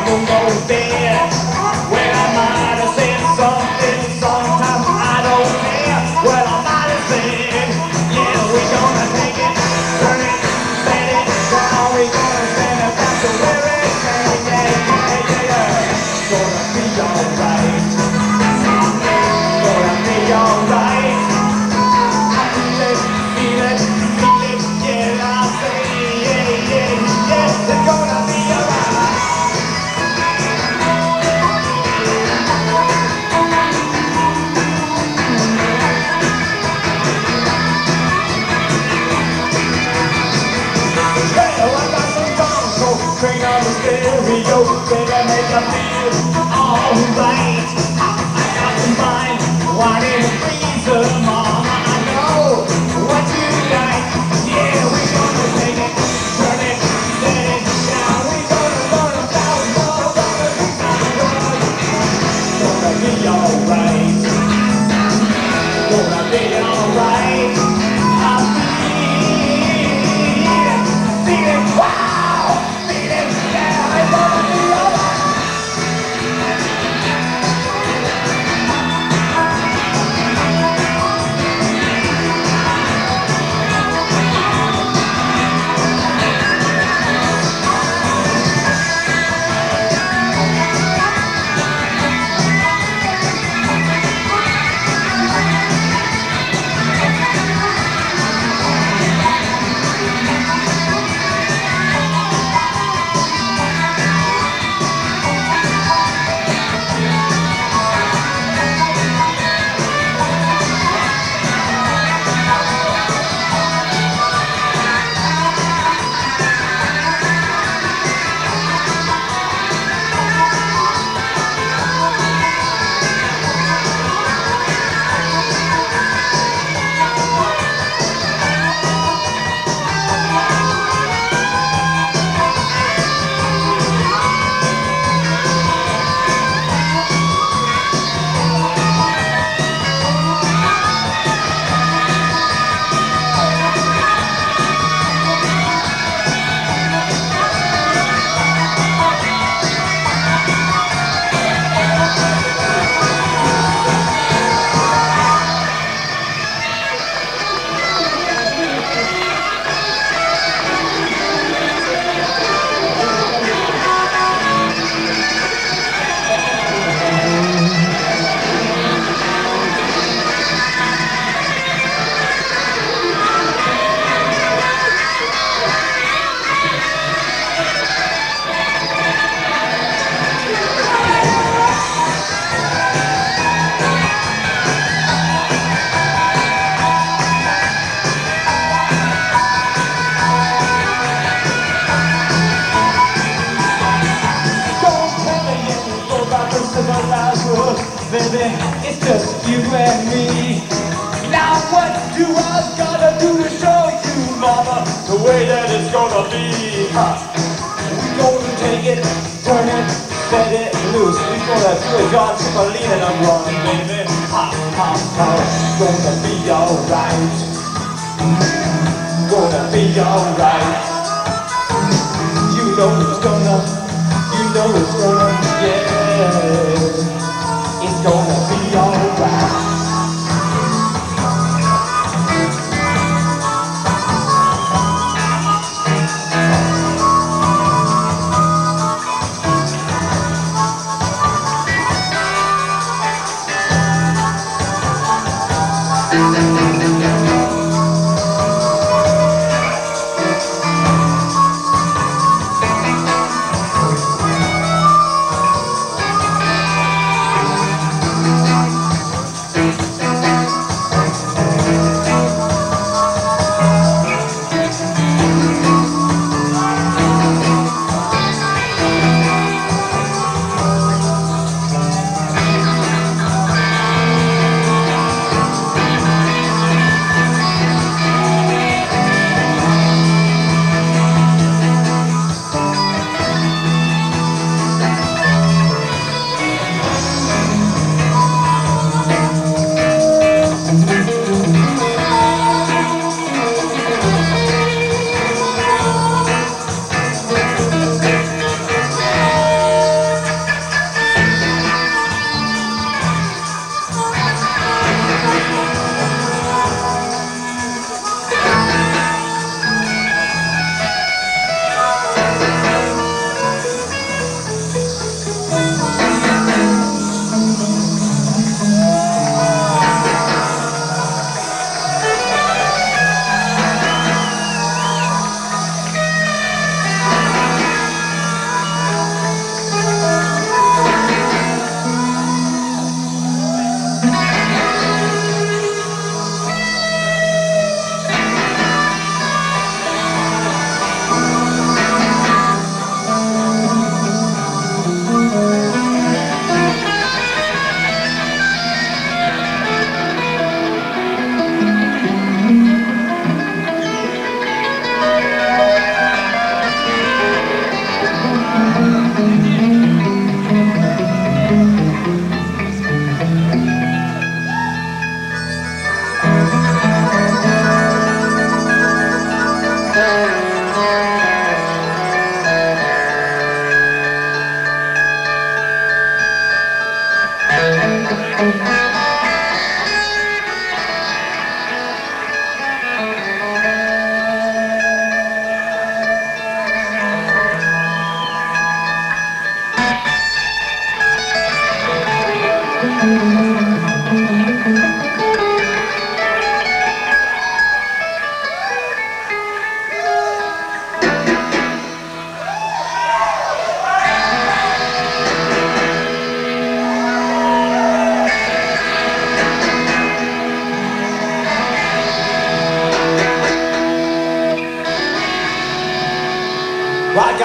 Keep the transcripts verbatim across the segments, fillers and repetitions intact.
moon goes dead. Well, I might have said something sometimes, I don't care. Well, I might have said, yeah, we're gonna take it, turn it, set it, now we gonna stand it back to where it came. Yeah, yeah, yeah, yeah. Gonna be alright. Gonna be alright. I feel it, feel it, feel it, yeah, I say, yeah, yeah, yeah, it's gonna be alright. Crank on the stereo, better make you feel alright. I got the mind, wanting to please her, mama. I know what you like. Yeah, we gonna take it, turn it, let it down. We gonna learn about it, gonna be alright. Gonna be alright. I feel it, feel it, wow. Baby, it's just you and me. Now what do I gotta do to show you, mama, the way that it's gonna be? Huh. We gonna take it, turn it, set it loose. We gonna do a John Cimolina number on, baby. Ha, ha, ha. Gonna be alright. Gonna be alright. You know it's gonna, you know it's gonna, yeah. It's gonna be alright.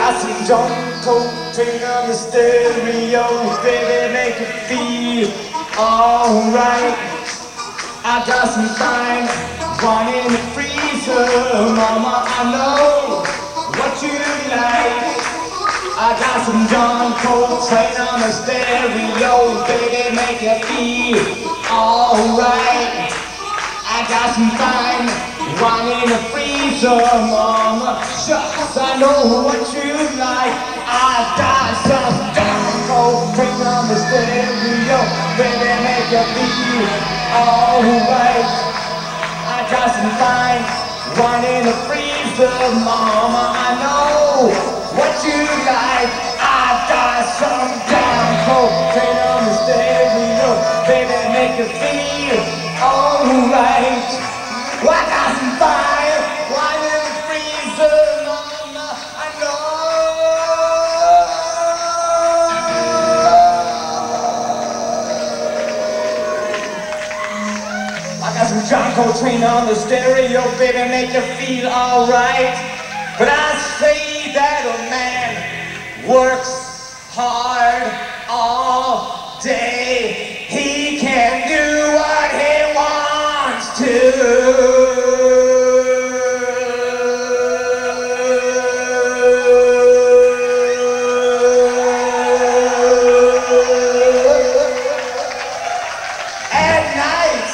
got some John Coltrane on the stereo, baby, make it feel alright. I got some fine wine in the freezer, mama, I know what you like. I got some John Coltrane on the stereo, baby, make it feel alright. I got some fine wine in the freezer, mama, shucks, I know what you like. I got some John Coltrane on the stereo, baby, make it feel alright. I got some fine wine in the freezer, mama, I know what you like. I got some John Coltrane on the stereo, baby, make it feel alright. Well, I got some fire, wine in the freezer, mama, I know. I got some John Coltrane on the stereo, baby, make you feel alright. But I say that a man works hard all day, he can do what he wants to. At night,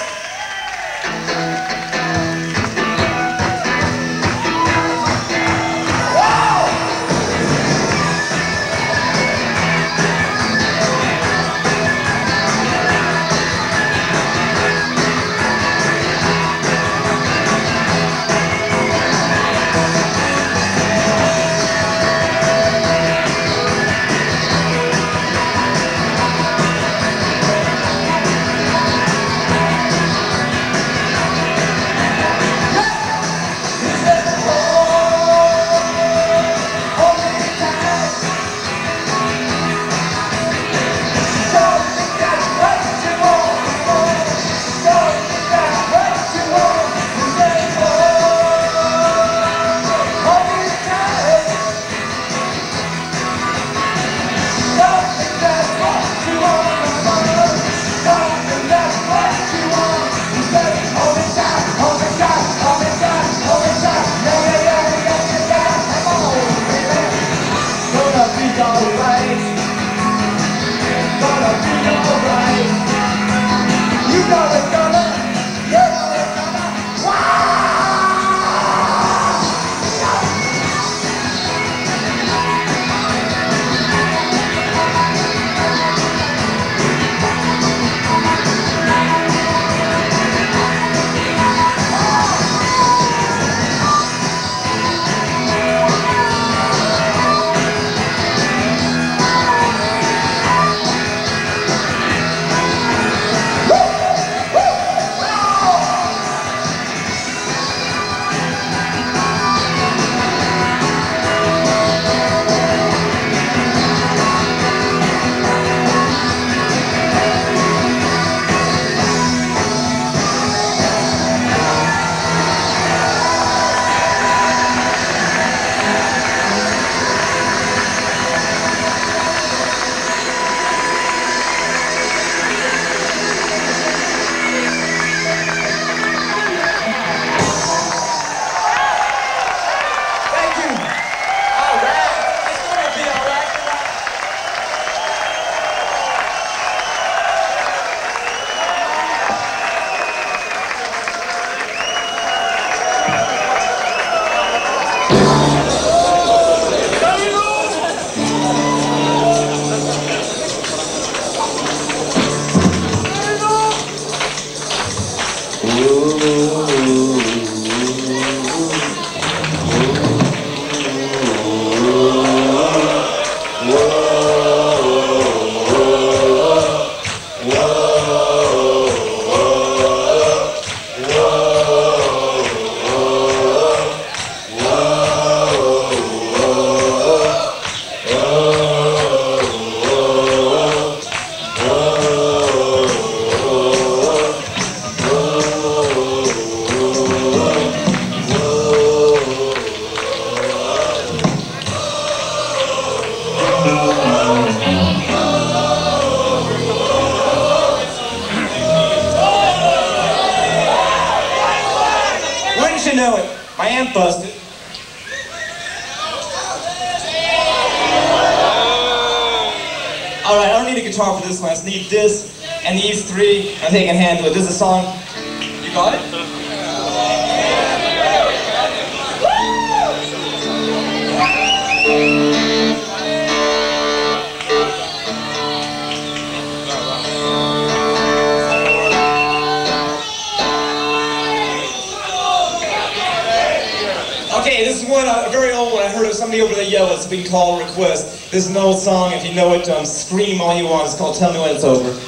You know it. My amp busted. Alright, I don't need a guitar for this one. I just need this and these three. I think I can handle it. This is a song. You got it? Okay, this is one, uh, a very old one. I heard of somebody over the yellow. It's been called Request. This is an old song. If you know it, um, scream all you want. It's called Tell Me When It's Over.